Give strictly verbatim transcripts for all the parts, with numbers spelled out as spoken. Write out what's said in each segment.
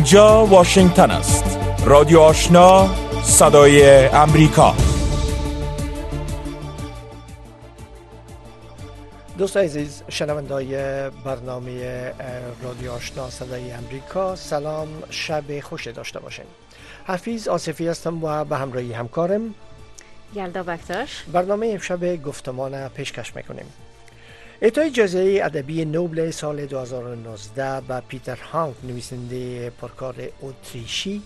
اینجا واشنگتن است. رادیو آشنا، صدای امریکا. دوستان عزیز، شنوندای برنامه رادیو آشنا صدای امریکا، سلام، شب خوش داشته باشین. حفیظ آصفی هستم و به همراهی همکارم یلدا بکتاش برنامه امشب گفتمان پیشکش میکنیم. اعطای جایزه ادبی نوبل سال دو هزار و نوزده به پیتر هانک، نویسنده پرکار اتریشی،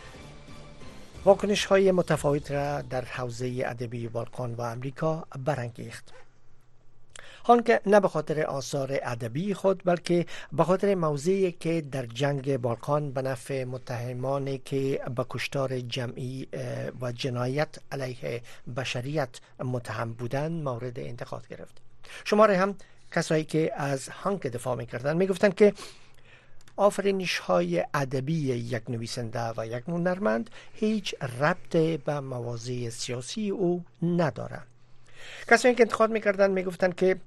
واکنش های متفاوت را در حوزه ادبی بالکان و امریکا برانگیخت. هانک نه به خاطر آثار ادبی خود بلکه به خاطر موضوعی که در جنگ بالکان به نفع متهمانی که به کشتار جمعی و جنایت علیه بشریت متهم بودند مورد انتقاد گرفت. شماره هم کسایی که از هانک دفاع میکردن میگفتند که آفرینش های ادبی یک نویسنده و یک هنرمند هیچ ربط به مواضع سیاسی او نداره. کسایی که انتقاد میکردن میگفتند که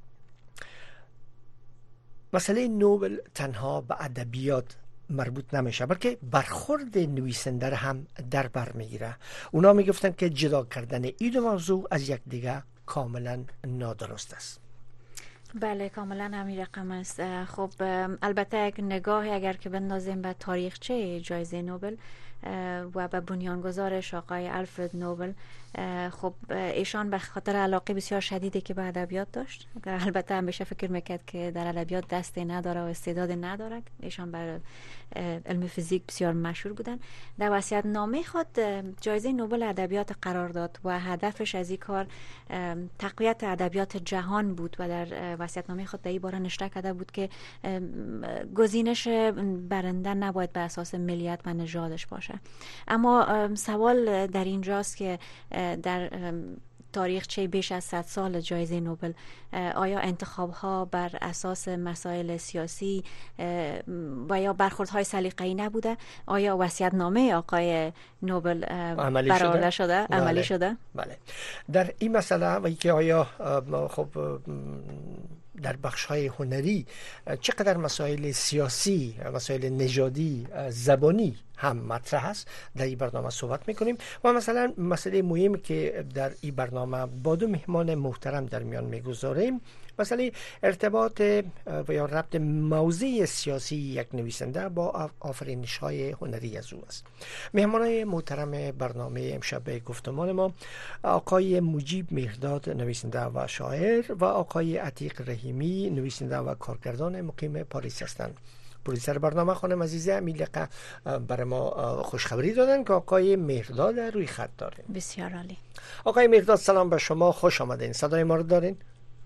مسئله نوبل تنها به ادبیات مربوط نمیشه بلکه برخورد نویسنده هم در بر میگیره. اونا میگفتن که جدا کردن این موضوع از یک دیگه کاملا نادرست است. بله، کاملا همین رقم است. خب البته یک نگاهی اگر که بندازیم به تاریخچه جایزه نوبل و به بنیانگذارش آقای آلفرد نوبل، خب ایشان به خاطر علاقه بسیار شدیدی که به ادبیات داشت، البته همیشه فکر میکرد که در ادبیات دستی نداره و استعداد نداره. ایشان بر علم فیزیک بسیار مشهور بودن. در وصیت‌نامه خود جایزه نوبل ادبیات قرار داد و هدفش از این کار تقویت ادبیات جهان بود و در وصیت‌نامه خود در این باره نشته کرده بود که گزینش برنده نباید به اساس ملیت و نژادش باشه. اما سوال در اینجاست که در تاریخچه بیش از صد سال جایزه نوبل آیا انتخاب‌ها بر اساس مسائل سیاسی و یا برخوردهای سلیقه‌ای نبوده؟ آیا وصیت‌نامه آقای نوبل برآورده شده؟ عملی بله. شده؟ بله. در این مسئله و اینکه آیا خب در بخش‌های هنری چقدر مسائل سیاسی، مسائل نژادی، زبانی هم مطرح است، در این برنامه صحبت میکنیم. و مثلا مسئله مهمی که در این برنامه با دو مهمان محترم در میان میگذاریم، مسئله ارتباط و یا ربط موضوع سیاسی یک نویسنده با آفرینش‌های هنری از او است. مهمانای محترم برنامه امشب گفتمان ما آقای مجیب مهرداد، نویسنده و شاعر، و آقای عتیق رحیمی، نویسنده و کارگردان مقیم پاریس هستند. پرویسر برنامه خانم عزیزه امیلقه برای ما خوشخبری دادن که آقای مهرداد روی خط داریم. بسیار عالی. آقای مهرداد، سلام بر شما، خوش آمدین. صدای ما رو دارین؟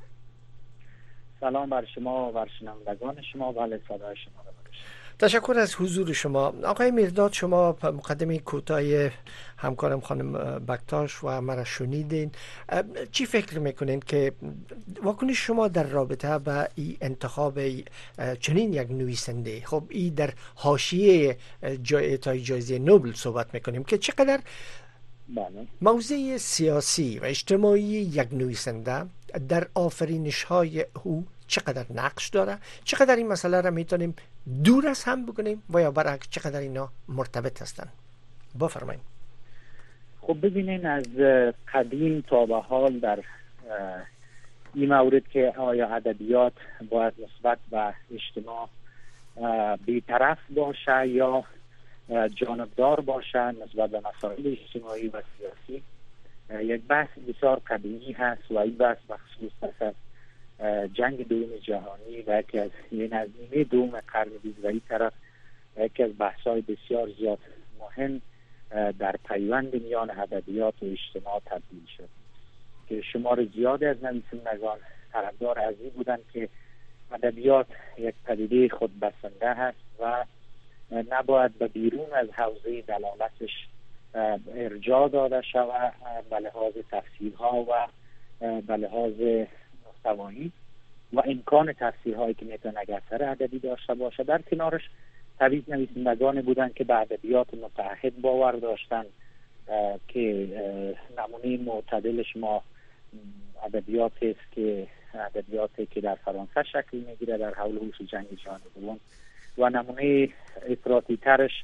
سلام بر شما و بر شنوندگان شما. بله، صدای شما رو داریم. تشکر از حضور شما. آقای مهرداد، شما مقدمه کوتاه همکارم خانم بکتاش و مرا شنیدین. چی فکر میکنین که واکنش شما در رابطه با این انتخاب چنین یک نویسنده؟ خب این در حاشیه اعطای جایزه نوبل صحبت میکنیم که چقدر بله. موضوع سیاسی و اجتماعی یک نویسنده در آفرینش های او چقدر نقش داره، چقدر این مسئله را میتونیم دور از هم بکنیم و یا برعکس چقدر اینا مرتبط هستن؟ بفرمایید. خب ببینین، از قدیم تا به حال در این مورد که آیا ادبیات باید نسبت به اجتماع بی‌طرف باشه یا جانبدار باشه نسبت به مسائل اجتماعی و سیاسی، یک بحث بسیار قدیمی هست و این بحث بخصوص پس از جنگ دوم جهانی و یکی از این از نیمه دوم قرن بیست و این طرف یکی از بحث‌های بسیار زیاد مهم در پیوند میان ادبیات و اجتماع تبدیل شد که شمار زیادی از نویسندگان طرفدار از این بودند که ادبیات یک پدیده خودبسنده هست و نباید به بیرون از حوزه دلالتش ارجاع داده شود به لحاظ تفسیرها و به لحاظ محتوایی و امکان تفسیرهایی که میتونه یک اثر ادبی داشته باشه. در کنارش طبیعی نویسندگان بودند که به ادبیات متعهد باور داشتند که نمونه معتدلش ما ادبیاتی است که ادبیاتی که در فرانسه شکل میگیره در حول حوش جنگ جهانی دوم و نمونه افراطی ترش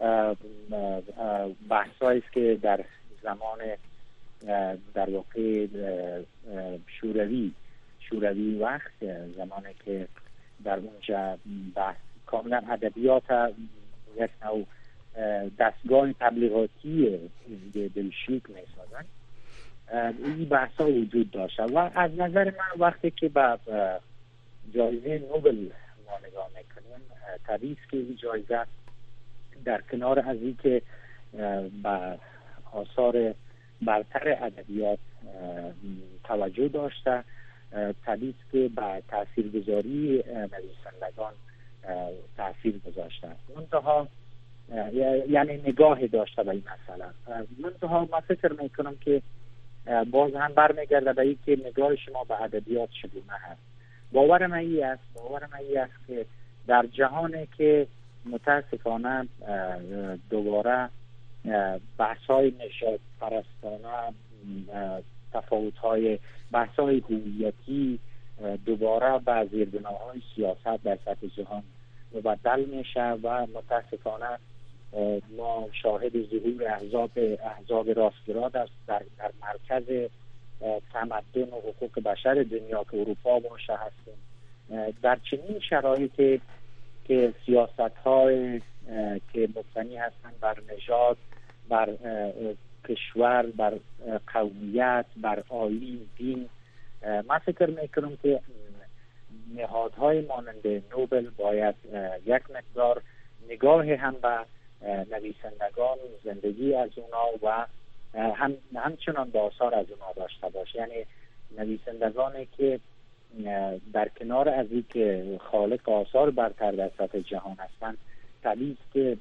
بحثایی است که در زمان در واقع شوروی شوروی وقت زمانی که در اونجا بحث کاملا ادبیات یک نوع دستگاه تبلیغاتی بلشویک میسازن، این بحثا وجود داشت و از نظر من وقتی که به جایزه نوبل ما نگاه میکنیم طبیعی است که این جایزه در کنار از این که به آثار برتر ادبیات توجه داشته، طبیعی است که به تاثیرگذاری نویسندگان تاثیر گذاشته، منتها یعنی نگاه داشته به این مسئله. منتها من فکر میکنم که باز هم برمیگرده به این که نگاه شما به ادبیات چگونه هست. باور من این است باور من این است که در جهانی که متاسفانه دوباره بحث‌های نژاد پرستانه، تفاوت‌های بحث‌های هویتی دوباره به زیربناهای سیاست در سطح جهان مبدل میشه و متاسفانه ما شاهد ظهور احزاب احزاب راستگرا در در مرکز تمدن و حقوق بشر دنیا که اروپا باشه هستیم. در چنین شرایطی که سیاست‌های که مبتنی هستند بر نژاد، بر کشور، بر قومیت، بر آیین، دین، من فکر میکنم که نهادهای مانند نوبل باید یک مقدار نگاه هم به نویسندگان، زندگی از اونا و هم همچنان به آثار از اونا داشته باشه. یعنی نویسندگانی که در کنار از این که خالق آثار برتر در سطح جهان هستند، طبیعی است که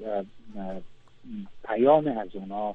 پیام از اونا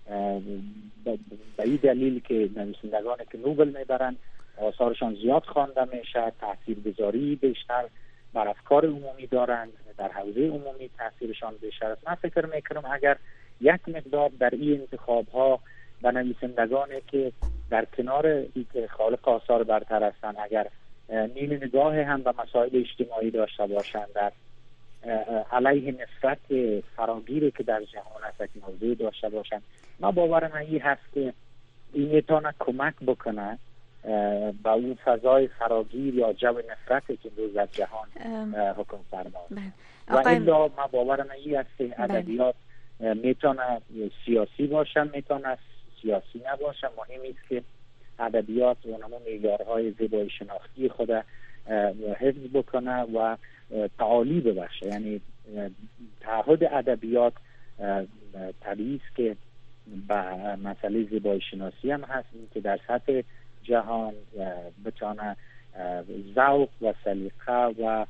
به این دلیل که نویسندگانی که نوبل میبرن آثارشان زیاد خوانده میشه، تاثیرگذاری بیشتر بر افکار عمومی دارند، در حوزه عمومی تاثیرشان بیشتر است. من فکر میکنم اگر یک مقدار در این انتخاب ها به نویسندگانی که در کنار این که خالق آثار برتر هستند اگر نیمه نگاه هم به مسائل اجتماعی داشته باشند، در علیه نفرت فراگیری که در جهان هست که موضوع داشته باشند، من باورم این هست که این میتونه کمک بکنه با اون فضای فراگیر یا جو نفرتی که روز در جهان حکم فرماست. و الا من باورم این هست که ادبیات میتونه سیاسی باشه، میتونه سیاسی نباشه. مهم است که ادبیات اونمون معیارهای زیبایی شناختی خود حفظ بکنه و تعالی ببخشه. یعنی تعهد ادبیات طبیعی است که به مسئله زیبایی شناسی هم هست، این که در سطح جهان بتونه ذوق و سلیقه و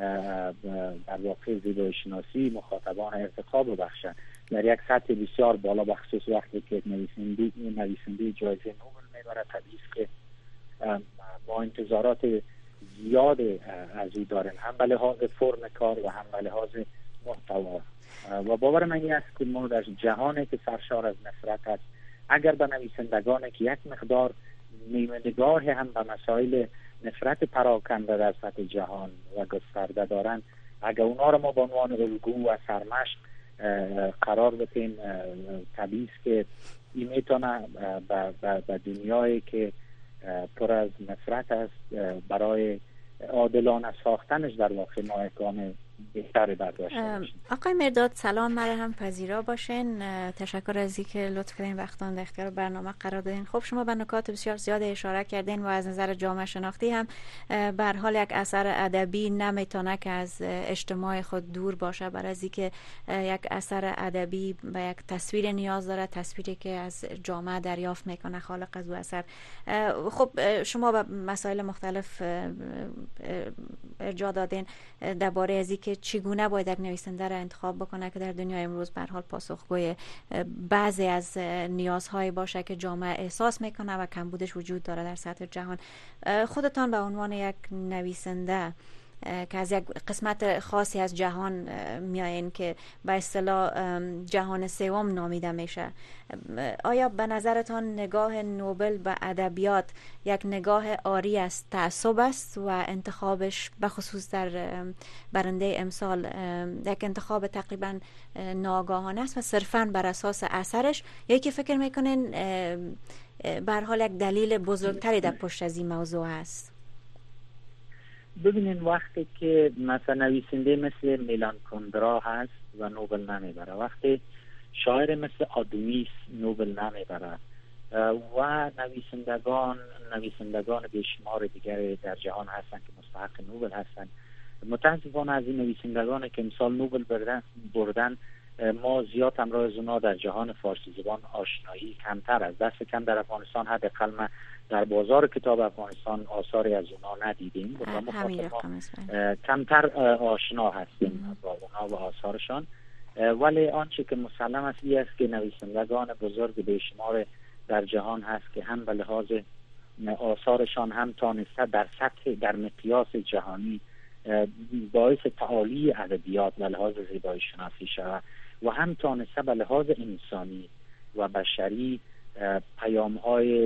در واقع زیبایی شناسی مخاطبان ارتقا ببخشن در یک سطح بسیار بالا، بخصوص وقتی که نویسنده نویسنده جایزه نوبل میبره. طبیعی است که با انتظارات زیاد از او دارن، هم به لحاظ فرم کار و هم به لحاظ محتوا. و باور من این است که ما در جهانی که سرشار از نفرت است، اگر به نویسندگانی که یک مقدار نیمه نگاه هم به مسائل نفرت پراکنده در سطح جهان و گسترده دارن، اگر اونا رو ما به عنوان الگو و سرمشق قرار بدیم، طبیعی است که این میتونه به دنیایی که پر از نفرت است برای عادلانه ساختنش در واقع ما اقدام بهتری برداشته باشیم. آقای مرداد سلام، مرحبا پذیرا باشین. تشکر از اینکه لطف کردین وقتان در اختیار برنامه قرار دادین. خب شما به نکات بسیار زیاد اشاره کردین و از نظر جامعه شناختی هم به هر حال یک اثر ادبی نمیتونه که از اجتماع خود دور باشه، برای از اینکه یک اثر ادبی به یک تصویر نیاز داره، تصویری که از جامعه دریافت میکنه خالق از او اثر. خب شما به مسائل مختلف ارجاع دادین درباره از اینکه چگونه باید یک نویسنده را انتخاب بکنه که در دنیای امروز به هر حال پاسخگوی بعضی از نیازهای باشه که جامعه احساس میکنه و کمبودش وجود داره در سطح جهان. خودتان به عنوان یک نویسنده که از یک قسمت خاصی از جهان میایین که به اصطلاح جهان سوم نامیده میشه. آیا به نظرتان نگاه نوبل به ادبیات یک نگاه عاری از تعصب است و انتخابش به خصوص در برنده امسال یک انتخاب تقریبا ناگاهانه است و صرفاً بر اساس اثرش، یا که فکر میکنین به هر حال یک دلیل بزرگتری در پشت از این موضوع است؟ ببینین وقتی که مثلا نویسنده مثل میلان کندرا هست و نوبل نمیبره، وقتی شاعر مثل آدونیس نوبل نمیبره و نویسندگان نویسندگان بیشمار دیگر در جهان هستن که مستحق نوبل هستن، متاسفانه از این نویسندگان که امسال نوبل بردن, بردن ما زیاد همراه از اونا در جهان فارسی زبان آشنایی کمتر است. دست کم در افغانستان حداقل ما در بازار کتاب افغانستان آثاری از اونا ندیدیم و ما کمتر آشنا هستیم با اونا و آثارشان. ولی آنچه که مسلم است این است که نویسندگان بزرگ بیشمار در جهان هست که هم به لحاظ آثارشان هم تانسته در سطح در مقیاس جهانی باعث تعالی ادبیات به لحاظ زیبایی شناسی شود و هم تانسته به لحاظ انسانی و بشری پیام‌های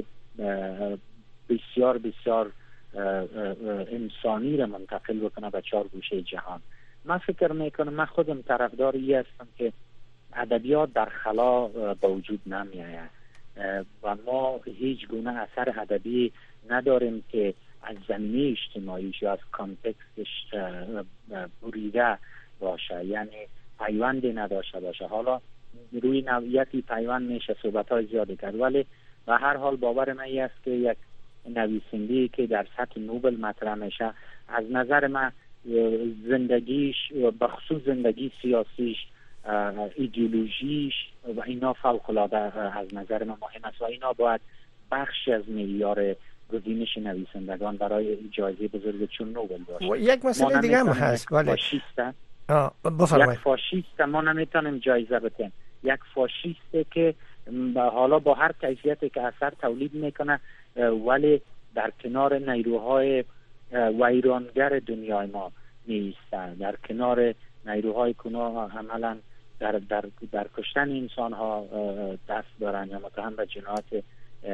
بسیار بسیار انسانی را منتقل بکنه به چهار گوشه جهان. من فکر میکنم، من خودم طرفدار این هستم که ادبیات در خلا به وجود نمیآید و ما هیچ گونه اثر ادبی نداریم که از زمینه اجتماعیش یا از کانتکستش بریده باشه، یعنی پیوندی نداشته باشه. حالا روی نوعیتی پیوند میشه صحبت‌های زیادی کرد، ولی به هر حال باور من این است که یک نویسنده که در سطح نوبل مطرح میشه، از نظر من زندگیش به خصوص زندگی سیاسیش، ایدئولوژیش و اینا فوق‌العاده از نظر من مهم است و اینا باید بخشی از معیار گزینش نویسندگان برای جایزه بزرگ چون نوبل باشه. و یک مسئله دیگه هم هست، ولی فاشیست بفرمایید. یک فاشیست ما نمیتونیم جایزه بدیم. یک فاشیسته که حالا با هر کیفیتی که اثر تولید میکنه ولی در کنار نیروهای ویرانگر دنیای ما نیستن، در کنار نیروهای کنا عملا در در در کشتن انسان ها دست دارن یا متهم به جنایات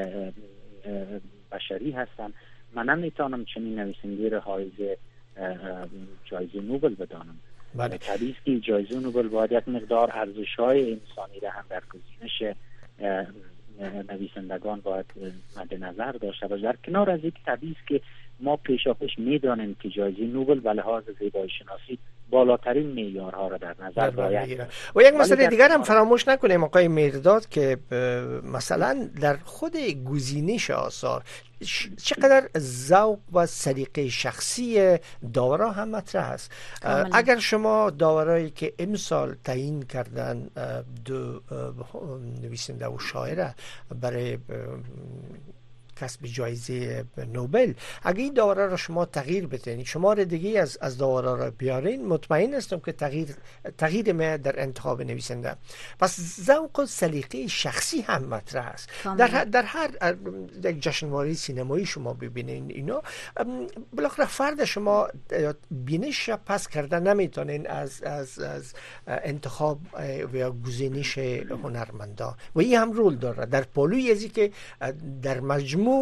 بشری هستن. من نمیتونم چنین نویسنده را حائز جایزه نوبل بدانم. بله. طبیعی است که جایزه نوبل باید یک مقدار ارزش‌های انسانی را هم در گزینش نویسندگان باید مد نظر داشته باشه. در کنار از این طبیعی است که ما پیشاپیش میدانیم که جایزه نوبل به لحاظ زیبایی شناسی بالاترین معیارها را در نظر باید و یک مسئله دیگر هم فراموش نکنیم آقای میرداد که مثلا در خود گزینش آثار چقدر ذوق و سلیقه شخصی داورا هم مطرح است. اگر شما داورایی که امسال تعیین کردن دو نویسنده و شاعر برای کسب جایزه نوبل، اگه این داورا را شما تغییر بدین، شمار دیگه از از داورا را بیارین، مطمئن هستم که تغییر تغییر ما در انتخاب نویسنده. پس ذوق و سلیقه شخصی هم مطرح است. در در هر یک جشنواره سینمایی شما ببینین اینا بالاخره فرد شما بینش را پس کرده نمیتونین از از از انتخاب و گزینش هنرمندا و این هم رول داره در پالوی ازی که در مجموع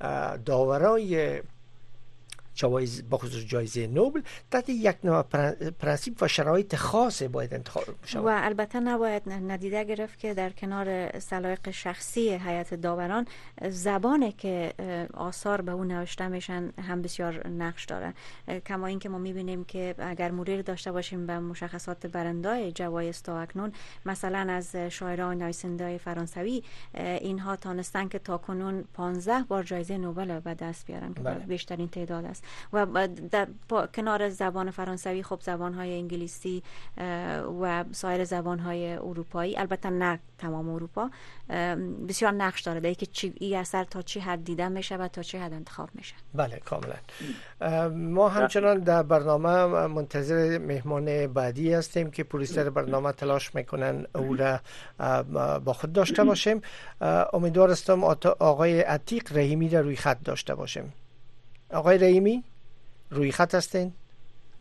داورای جوایز بخصوص جایزه نوبل تحت یک نوع پرنسیپ و شرایط خاص باید انتخاب شود. و البته نباید ندیده گرفت که در کنار سلایق شخصی هیئت داوران، زبانی که آثار به اون نوشته میشن هم بسیار نقش داره. کما اینکه ما میبینیم که اگر مرور داشته باشیم به مشخصات برنده‌های جوایز تا اکنون، مثلا از شاعران نویسنده‌های فرانسوی، اینها تانستن که تاکنون پانزده بار جایزه نوبل به دست بیارن که بیشترین تعداد است. و در کنار زبان فرانسوی خب زبان‌های انگلیسی و سایر زبان‌های اروپایی، البته نه تمام اروپا، بسیار نقش داره در اینکه این اثر تا چه حد دیده میشه و تا چه حد انتخاب میشه. بله کاملا. ما همچنان در برنامه منتظر مهمان بعدی هستیم که پرویسر برنامه تلاش میکنن او را با خود داشته باشیم. امیدوار هستم آقای عتیق رحیمی را روی خط داشته باشیم. آقای رحیمی روی خط هستین؟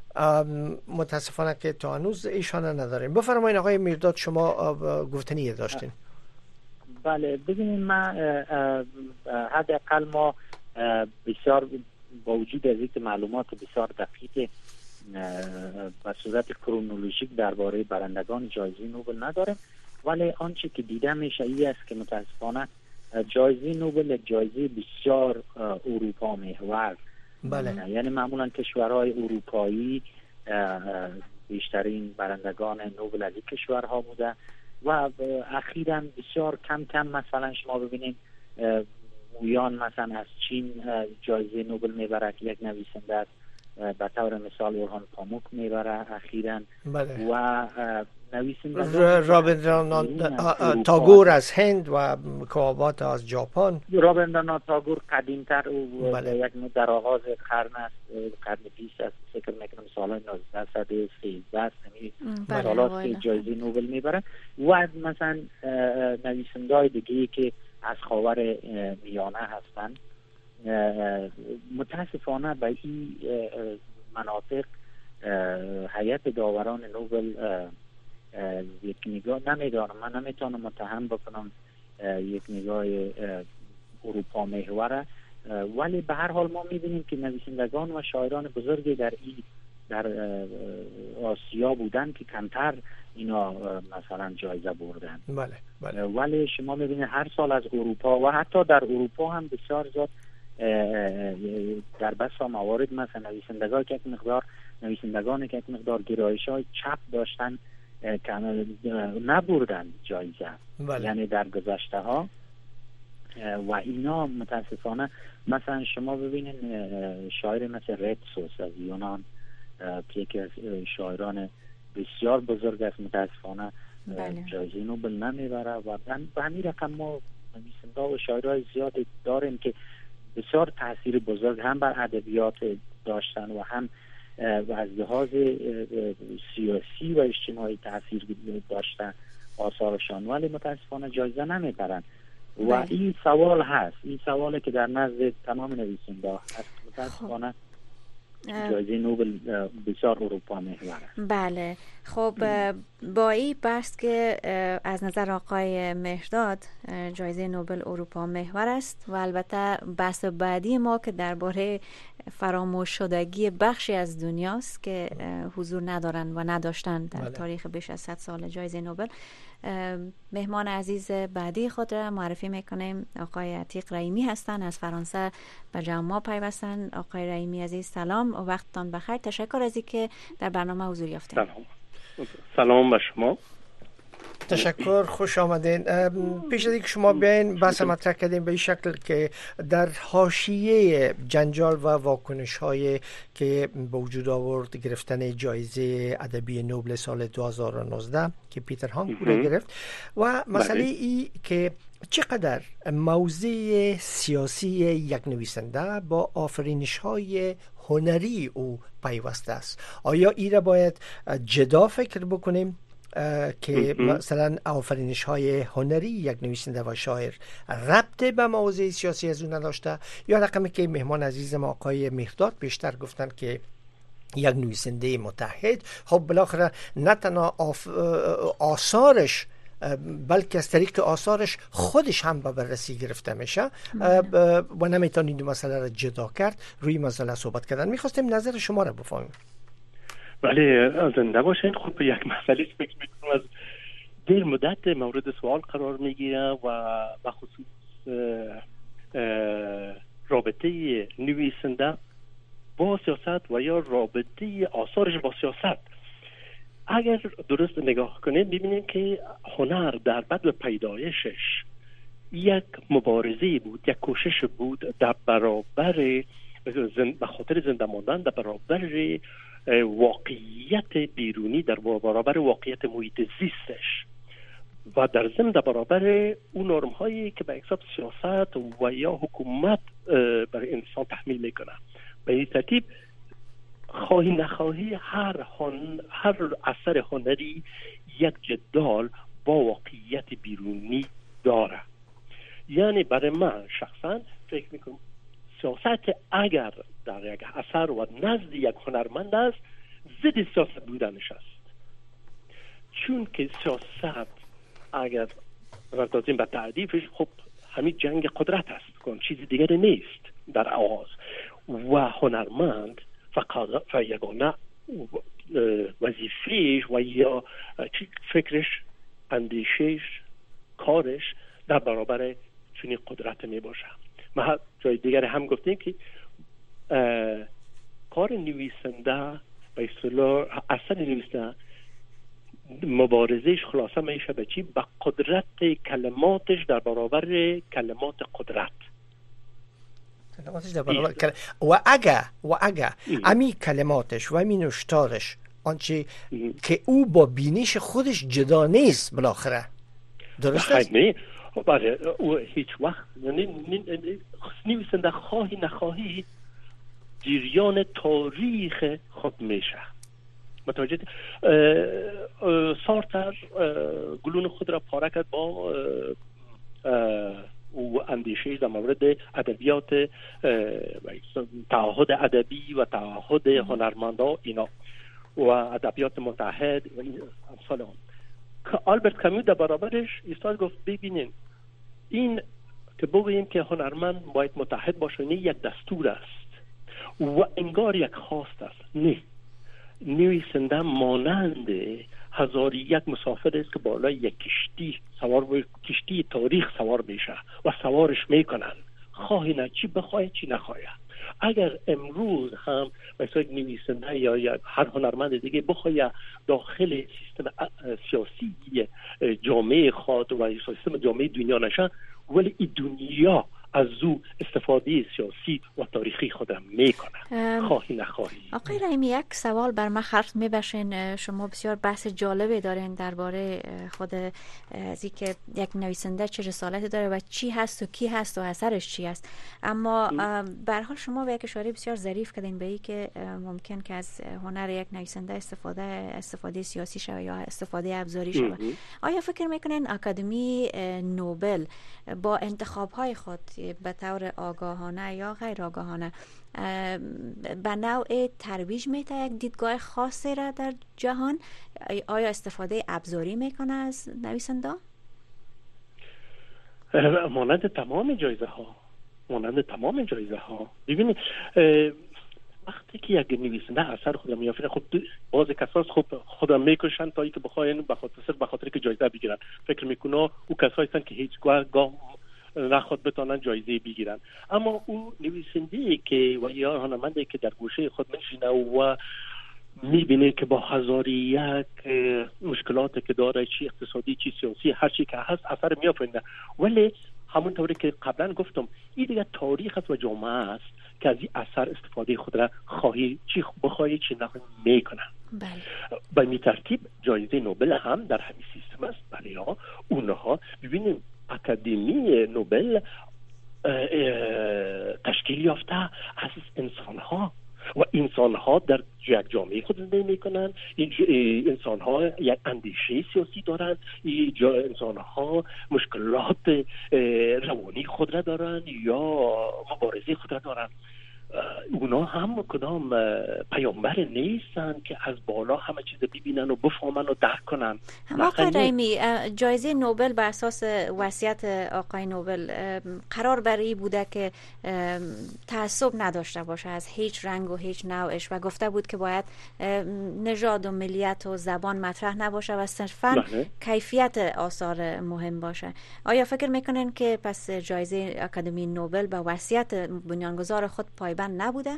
متاسفانه که تا هنوز ایشان نداریم. بفرمایید آقای میرداد، شما گفتنی داشتین. بله ببینید، من حداقل ما بسیار با وجود از اینکه معلومات بسیار دقیق به صورت کرونولوژیک درباره برندگان جایزه نوبل نداریم، ولی آنچه که دیده میشه این است که متاسفانه جایزه نوبل جایزه بسیار اروپا محور. بله. یعنی معمولا کشورهای اروپایی بیشترین برندگان نوبل از این کشورها بوده و اخیراً بسیار کم کم مثلا شما ببینید مویان مثلا از چین جایزه نوبل میبره که یک نویسنده است، به طور مثال اورهان پاموک میبره اخیراً. بله. و نویسنده رابیندرانات تاگور از هند و کاوابات از ژاپن. رابیندرانات تاگور قدیمتر و بله. یک در آغاز قرن است، قرن بیست است، فکر میکنم سال نوزده صد و سیزده است، بله. سالات که جایزه نوبل میبره. و مثلا نویسنده‌های دیگه که از خاور میانه هستند متاسفانه به این مناطق هیئت داوران نوبل یک نگاه نمیدارم. من نمیتونم متهم بکنم یک نگاه اروپا محوره، ولی به هر حال ما میبینیم که نویسندگان و شاعران بزرگی در این در آسیا بودن که کمتر اینا مثلا جایزه بردن. بله بله. ولی شما میبینید هر سال از اروپا و حتی در اروپا هم بسیار زیاد در بسا موارد مثلا نویسندگان که یک مقدار نویسندگان که یک مقدار گرایش‌های چپ داشتن که نبردن جایزه. بله. یعنی در گذشته ها و اینا متاسفانه مثلا شما ببینید شاعر مثل رتسوس از یونان که یکی از شاعران بسیار بزرگ است، متاسفانه بله. جایزه نوبل نمیبره و به همین رقم ما نویسنده و شاعرای زیاد داریم که بسیار تاثیر بزرگ هم بر ادبیات داشتن و هم و از لحاظ سیاسی و اجتماعی تاثیر داشتن آثارشان، ولی متاسفانه جایزه نمیبرن. و این سوال هست، این سوالی که در نزد تمام نویسنده هست. متاسفانه جایزه نوبل بسیار اروپا محور است. بله. خب با این بحث که از نظر آقای مهرداد جایزه نوبل اروپا محور است و البته بحث بعدی ما که درباره فراموش شدگی بخشی از دنیاست که حضور ندارن و نداشتن در بله. تاریخ بیش از صد سال جایزه نوبل، مهمان عزیز بعدی خود را معرفی میکنیم. آقای عتیق رحیمی هستند، از فرانسه به جمع ما پیوستن. آقای رحیمی عزیز سلام و وقتتان بخیر. تشکر از اینکه در برنامه حضور یافتید. سلام. سلام به شما. تشکر، خوش آمدین. پیش از اینکه شما بیاین بحث مطرح کردیم به این شکل که در حاشیه جنجال و واکنش های که به وجود آورد گرفتن جایزه ادبی نوبل سال دو هزار و نوزده که پیتر هانکور گرفت و مسئله ای که چقدر موضع سیاسی یک نویسنده با آفرینش های هنری او پیوسته است. آیا این را باید جدا فکر بکنیم که مثلا آفرینش های هنری یک نویسنده و شاعر ربط به موضوع سیاسی از اون نداشته، یا رقمی که مهمان عزیزم آقای مهرداد بیشتر گفتن که یک نویسنده متحد خب بالاخره نه تنها آف... آثارش بلکه از طریق آثارش خودش هم به بررسی گرفته میشه و نمیتونید مسئله را جدا کرد. روی مسئله صحبت کردن میخواستیم نظر شما را بفهمیم. بله زنده باشین. خب یک مسئله فکر میکنم از دیر مدت مورد سوال قرار میگیره و به خصوص رابطه نویسنده با سیاست و یا رابطه آثارش با سیاست. اگر درست نگاه کنید ببینید که هنر در بعد پیدایشش یک مبارزه بود، یک کوشش بود در برابر زند... به خاطر زنده ماندن در برابر واقعیت بیرونی، در برابر واقعیت محیط زیستش و در ضمن در برابر اون نرم هایی که به حساب سیاست و یا حکومت برای انسان تحمیل میکنه. به این ترتیب خواهی نخواهی هر هن... هر اثر هنری یک جدال با واقعیت بیرونی داره. یعنی برای من شخصا فکر میکنم سیاست اگر در یک اثر و نزد یک هنرمند است ضد سیاست بودنش است. چون که سیاست اگر بردازیم به تعریفش، خب همین جنگ قدرت است، کن چیزی دیگری نیست در آغاز. و هنرمند فقط و یگانه وظیفه‌اش و یا فکرش، اندیشش، کارش در برابر چنین قدرت می باشه. ما جای دیگر هم گفتیم که کار نویسنده به اصطلاح اصل نویسنده مبارزش خلاصه میشه به چی؟ به قدرت کلماتش در برابر کلمات قدرت. کلماتش در برابر کل... و اگه و اگه امی کلماتش و امی نشتارش آنچه که او با بینش خودش جدا نیست بالاخره، درست است؟ نه بله، او هیچ وقت نویسنده خواهی نخواهی جریان تاریخ خود میشه. متوجه سارتر گلون خود را پاره کرد با او اندیشه در مورد ادبیات، تعهد ادبی و تعهد هنرمندا اینا و ادبیات متحد و این امثال آن. که آلبرت کامو در برابرش ایستاد گفت ببینین این که بگوییم که هنرمند باید متحد باشه نه یک دستور است و انگار یک خواست است. نه، نویسنده مانند هزار یک مسافر است که بالای یک کشتی سوار و کشتی تاریخ سوار میشه و سوارش میکنن، خواهی نه چی بخواه چی نخواه. اگر امروز هم مثلا نویسنده یا, یا هر هنرمند دیگه بخواه داخل سیستم سیاسی جامعه خود و سیستم جامعه دنیا نشه، ولی این دنیا از او استفاده سیاسی و تاریخی خودم میکنه، خواهی نخواهی. آقای رحیمی، یک سوال بر من خرد میبشین. شما بسیار بحث جالبی دارین درباره خود از اینکه یک نویسنده چه رسالتی داره و چی هست و کی هست و اثرش چی است. اما به هر حال شما به یک اشاره بسیار ظریف کردین به این که ممکن که از هنر یک نویسنده استفاده استفاده سیاسی شود یا استفاده ابزاری شود. آیا فکر میکنین آکادمی نوبل با انتخاب‌های خود به طور آگاهانه یا غیر آگاهانه به نوع ترویج میده یک دیدگاه خاصی را در جهان؟ آیا استفاده ابزاری میکنه از نویسنده؟ مانند تمام جایزه ها مانند تمام جایزه ها ببینید وقتی که یک نویسنده اثر خودم میافرینه، خب باز کساس خب خودم میکشن تا اینکه بخواین به خاطر به خاطر که جایزه بگیرن، فکر میکنه او کسایی هستن که هیچ گاه نخواد بتونن جایزه بگیرن. اما او نویسنده که و یا هنرمندی که در گوشه خود میشینه و میبینه که با هزار یک مشکلاتی که داره، چی اقتصادی چی سیاسی هر چی که هست، اثر میافرینه. ولی همونطوری که قبلا گفتم این دیگه تاریخ است و جامعه است که از این اثر استفاده خود را خواهی چی بخواهی چی نخواهی میکنن. بله. به می ترتیب جایزه نوبل هم در همین سیستم است. برای ها اونها ببینیم اکادمی نوبل تشکیل یافته از انسان ها و انسان ها در یک جامعه خود زندگی میکنن. این انسان ها یک اندیشه سیاسی دارند، این انسان ها مشکلات روانی خود را دارند یا مبارزه خود را دارند. اونا هم کدام پیامبر نیستن که از بالا همه چیز ببینن و بفهمن و درک کنن. آقای رحیمی، جایزه نوبل بر اساس وصیت آقای نوبل قرار بر این بوده که تعصب نداشته باشه از هیچ رنگ و هیچ نوعش و گفته بود که باید نژاد و ملیت و زبان مطرح نباشه و صرفاً کیفیت آثار مهم باشه. آیا فکر میکنین که پس جایزه آکادمی نوبل به وصیت بنیانگذار خود پایبند نبوده؟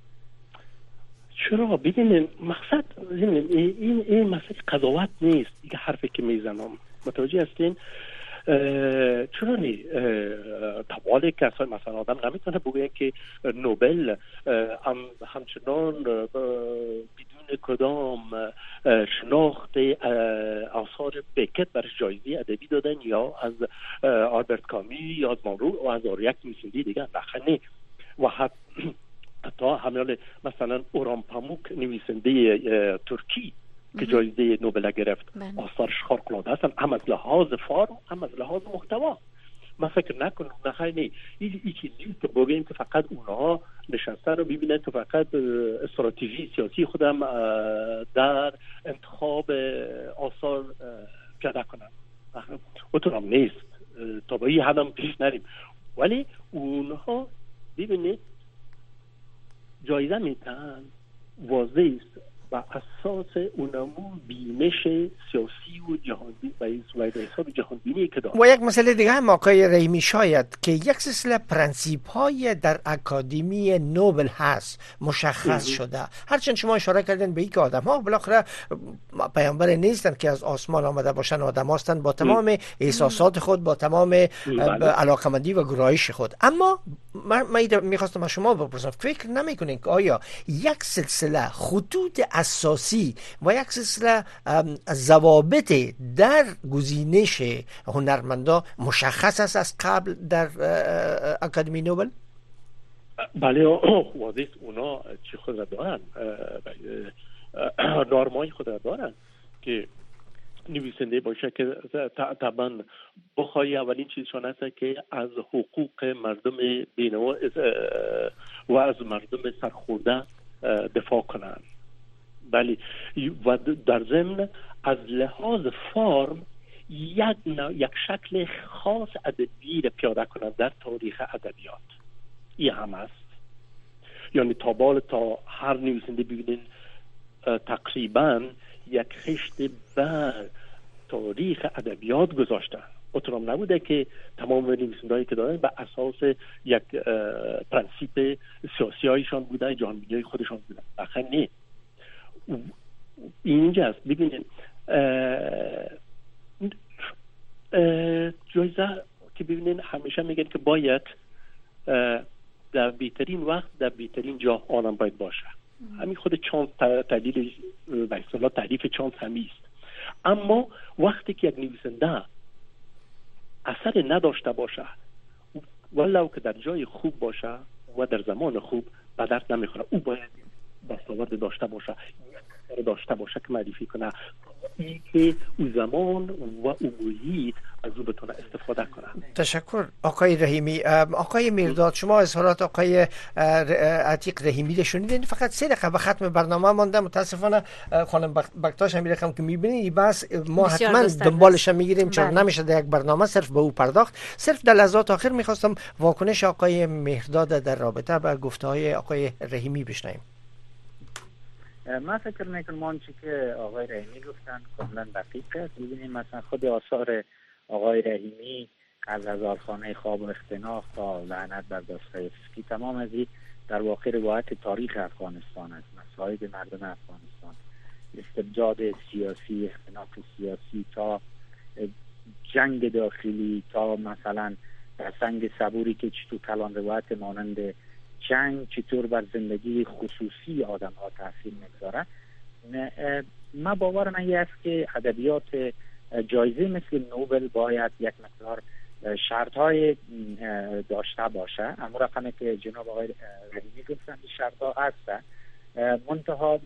چرا؟ ببینید مقصد این این مسئله قضاوت نیست. این حرفی که میزنم متوجه هستین؟ چرا نی طوالی که مثلا آدم نمیتونه بگه که نوبل هم همچنان بدون کدام شناخت آثار بکت برش جایزه ادبی دادن یا از آلبرت کامی یا از مانرو و از یک نویسنده دیگه نخنی. و حتی همین مثلا اوران پاموک نویسنده ترکی که جایزه نوبل گرفت، آثارش خارق‌العاده هستن، هم از لحاظ فرم هم از لحاظ محتوا. من فکر نکنم، نه خیلی نه، این این چیزی که بگیم که فقط اونها نشستن و ببینن که فقط استراتژی سیاسی خودم در انتخاب آثار پیاده کنن. اونطورم نیست، تا به این حدم پیش نریم. ولی اونها ببینید جایزه میدن واضح است و اساس اونمون بینش سیاسی و جهانی و حساب جهانبینی که داره. و یک مسئله دیگه هم آقای رحیمی، شاید که یک سلسله پرنسیپ های در اکادمی نوبل هست مشخص شده، هرچند شما اشاره کردن به این که آدم ها بالاخره پیامبر نیستن که از آسمان آمده باشن، آدم هستن با تمام احساسات خود، با تمام علاقمندی و گرایش خود. اما من میخواستم از شما بپرسم، فکر نمیکنین که آیا یک سلسله خطوط اساسی و یک سلسله ضوابط در گزینش هنرمندا مشخص است از قبل در اکادمی نوبل؟ بله، واضح اونا چی خود را دارن، نرمای خود را دارن که نویسنده باشه که طبعا بخوای اولین چیزشان است که از حقوق مردم بینوا و از مردم سرخورده دفاع کنن. بله، و در ضمن از لحاظ فرم یک یک شکل خاص ادبی را پیاده کنند در تاریخ ادبیات. این هم است، یعنی تا بال تا هر نویسنده ببینین تقریبا یک خشت بر تاریخ ادبیات گذاشتن. اونطورم نبوده که تمام نویسنده‌هایی که دارن به اساس یک پرنسیپ سیاسی هایشان بوده، جهانبینی خودشان بوده. آخه نه، اینجاست. ببینید جایزه که ببینید همیشه میگن که باید در بهترین وقت در بهترین جا آنم باید باشه. همین خود چانس تعدیل و اصطلاح تعریف چانس همیست. اما وقتی که یک نویسنده اثر نداشته باشه ولو که در جای خوب باشه و در زمان خوب به درد نمیخوره، او باید دستاورد داشته باشه، داشته باشه که معرفی کنه این که او زمان و او محیط از او بتونه استفاده کنه. تشکر آقای رحیمی. آقای میرداد، شما اظهارات آقای عتیق رحیمی رو شنیدین. فقط سه دقیقه به ختم برنامه مانده. متاسفانه خانم بکتاش هم میرخم که میبینید بس ما حتما دنبالش میگیریم، چون نمیشه در یک برنامه صرف به او پرداخت. صرف در لحظات آخر میخواستم واکنش آقای میرداد در رابطه با گفته‌های آقای رحیمی بشنویم. من فکر میکنم آنچه که آقای رحیمی گفتن کاملا دقیق است. ببینیم مثلا خود آثار آقای رحیمی از هزارخانه خواب و اختناق تا لعنت بر داستایفسکی، تمام از این در واقع روایت تاریخ افغانستان است، مصائب مردم افغانستان، استبداد سیاسی، اختناق سیاسی تا جنگ داخلی تا مثلا سنگ صبوری که چطور کلان روایت مانند جنگ چطور بر زندگی خصوصی آدم ها تاثیر میگذاره. من باور من است که ادبیات جایزه مثل نوبل باید یک مقدار شرط های داشته باشه. اما رقمی که جناب آقای رحیمی گفتن شرط ها هست، منتها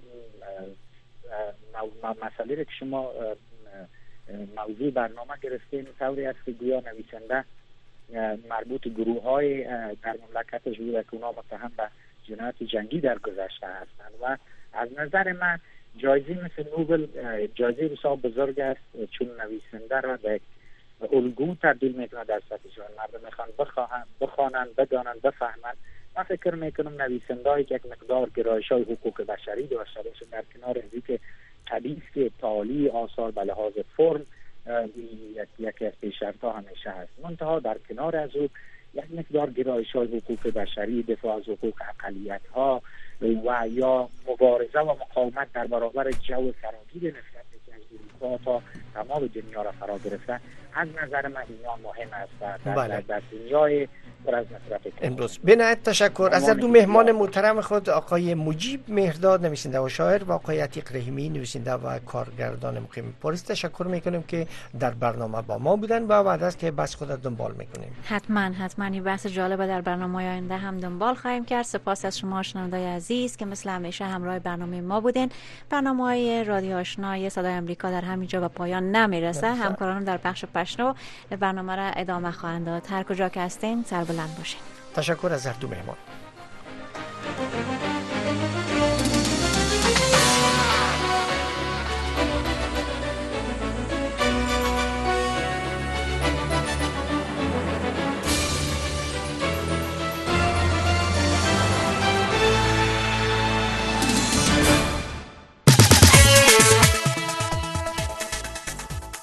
مسئله که شما موضوع برنامه گرفتین طوری است که گویا نویسنده مربوط گروه های در مملکتش بوده که اونا متهم به جنایت جنگی در گذشته هستند و از نظر من جایزه مثل نوبل جایزه بسیار بزرگ است، چون نویسنده را به الگو تبدیل میکنه در سطح جهان. مردم میخوان بخواهند بخوانند بدانند بفهمند. من فکر میکنم نویسنده‌ای که یک مقدار گرایش‌های حقوق بشری داشته باشه در کنار از اینکه حدیث که تعالی آثار به لحاظ فرم یکی از پیشرف‌ها همیشه هست، منتها در کنار از او یک مقدار گرایش‌های حقوق بشری، دفاع از حقوق اقلیت‌ها و یا مبارزه و مقاومت در برابر جو فراگیر نفرتی که از اروپا تا تمام دنیا را فرا گرفته، از نظر من اینا مهم است در, در, در دنیای پر از نفرت امروز. بنایت تشکر از دو مهمان محترم خود، آقای مجیب مهرداد نویسنده و شاعر و آقای عتیق رحیمی نویسنده و کارگردان مقیم پاریس. تشکر میکنیم که در برنامه با ما بودن و بعد از که بس خود دنبال میکنیم. حتما حتما این بحث جالب در برنامه آینده هم دنبال خواهیم کرد. سپاس از شما شنوندگان عزیز که مثل همیشه همراه برنامه ما بودین. برنامه‌های رادیو آشنا صدای آمریکا امریکا در همینجا به پایان نمیرسه. همکارانم در بخش پشنو برنامه را ادامه خواهند داد. هر کجا که هستین سربلند باشین. تشکر از هر دو مهمان.